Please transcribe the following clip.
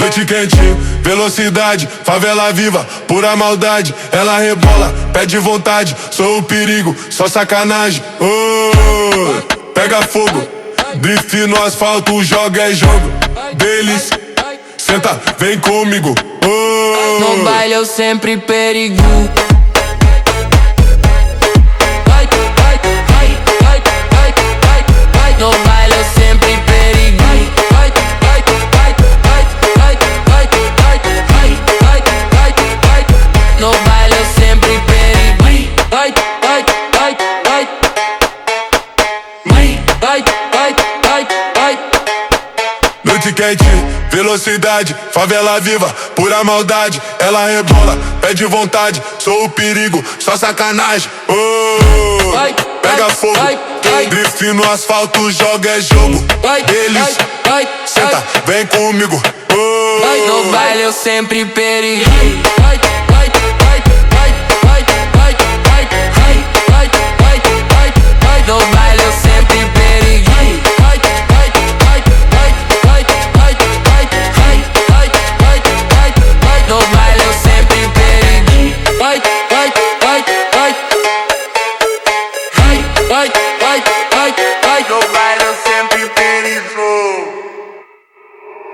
Noite quente, velocidade, favela viva, pura maldade. Ela rebola, pede vontade, sou o perigo, só sacanagem. Oh, pega fogo, drift no asfalto, joga é jogo. Delícia, senta, vem comigo. Oh, no baile eu sempre perigo. No baile eu sempre perigo. No baile eu sempre perigo. noite quente, velocidade, favela viva, pura maldade. Ela rebola, pede vontade, sou o perigo, só sacanagem. Oh, pega fogo, drift no asfalto, joga é jogo. Delícia, senta, vem comigo. Oh, no baile eu sempre perigo.